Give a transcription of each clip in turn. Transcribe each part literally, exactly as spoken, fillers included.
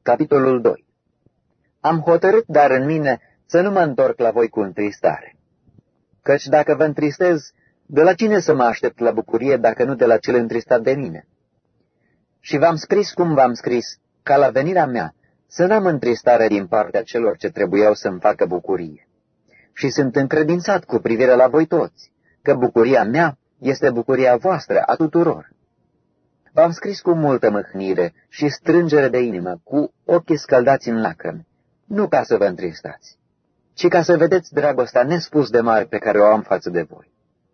Capitolul doi. Am hotărât dar în mine să nu mă întorc la voi cu întristare. Căci dacă vă întristez, de la cine să mă aștept la bucurie dacă nu de la cel întristat de mine? Și v-am scris cum v-am scris, ca la venirea mea să n-am întristare din partea celor ce trebuiau să-mi facă bucurie. Și sunt încredințat cu privire la voi toți, că bucuria mea este bucuria voastră a tuturor. V-am scris cu multă mâhnire și strângere de inimă, cu ochii scăldați în lacrimi, nu ca să vă întristați, ci ca să vedeți dragostea nespus de mare pe care o am față de voi.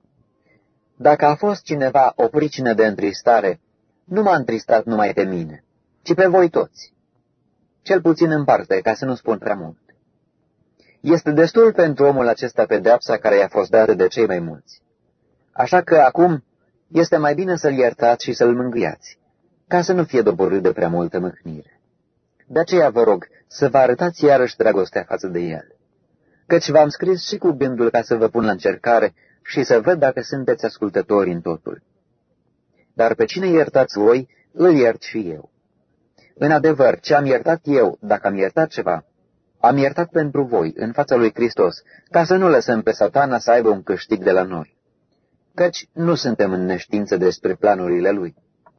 Dacă a fost cineva o pricină de întristare, nu m-a întristat numai pe mine, ci pe voi toți. Cel puțin în parte, ca să nu spun prea mult. Este destul pentru omul acesta pedeapsa care i-a fost dată de cei mai mulți. Așa că acum este mai bine să-l iertați și să-l mângâiați, ca să nu fie doborât de prea multă mâhnire. De aceea vă rog să vă arătați iarăși dragostea față de el, căci v-am scris și cu gândul ca să vă pun la încercare și să văd dacă sunteți ascultători în totul. Dar pe cine iertați voi, îl iert și eu. În adevăr, ce am iertat eu, dacă am iertat ceva, am iertat pentru voi, în fața lui Hristos, ca să nu lăsăm pe Satana să aibă un câștig de la noi, căci nu suntem în neștiință despre planurile lui.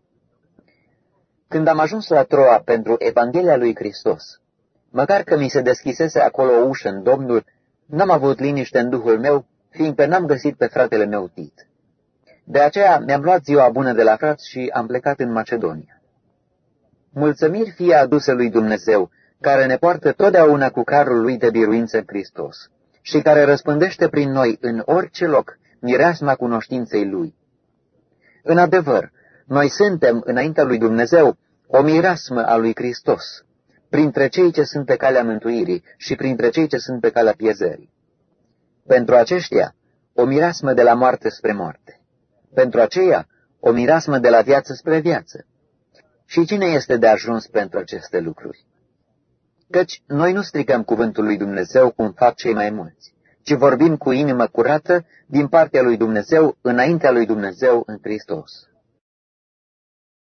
Când am ajuns la Troa pentru Evanghelia lui Hristos, măcar că mi se deschisese acolo o ușă în Domnul, n-am avut liniște în duhul meu, fiindcă n-am găsit pe fratele meu Tit. De aceea mi-am luat ziua bună de la frați și am plecat în Macedonia. Mulțumiri fie aduse lui Dumnezeu, care ne poartă totdeauna cu carul lui de biruință în Hristos și care răspândește prin noi în orice loc mireasma cunoștinței lui. În adevăr, noi suntem, înaintea lui Dumnezeu, o mireasmă a lui Hristos, printre cei ce sunt pe calea mântuirii și printre cei ce sunt pe calea pierzării. Pentru aceștia, o mireasmă de la moarte spre moarte. Pentru aceia, o mireasmă de la viață spre viață. Și cine este de ajuns pentru aceste lucruri? Căci noi nu stricăm cuvântul lui Dumnezeu cum fac cei mai mulți, ci vorbim cu inimă curată din partea lui Dumnezeu, înaintea lui Dumnezeu în Hristos.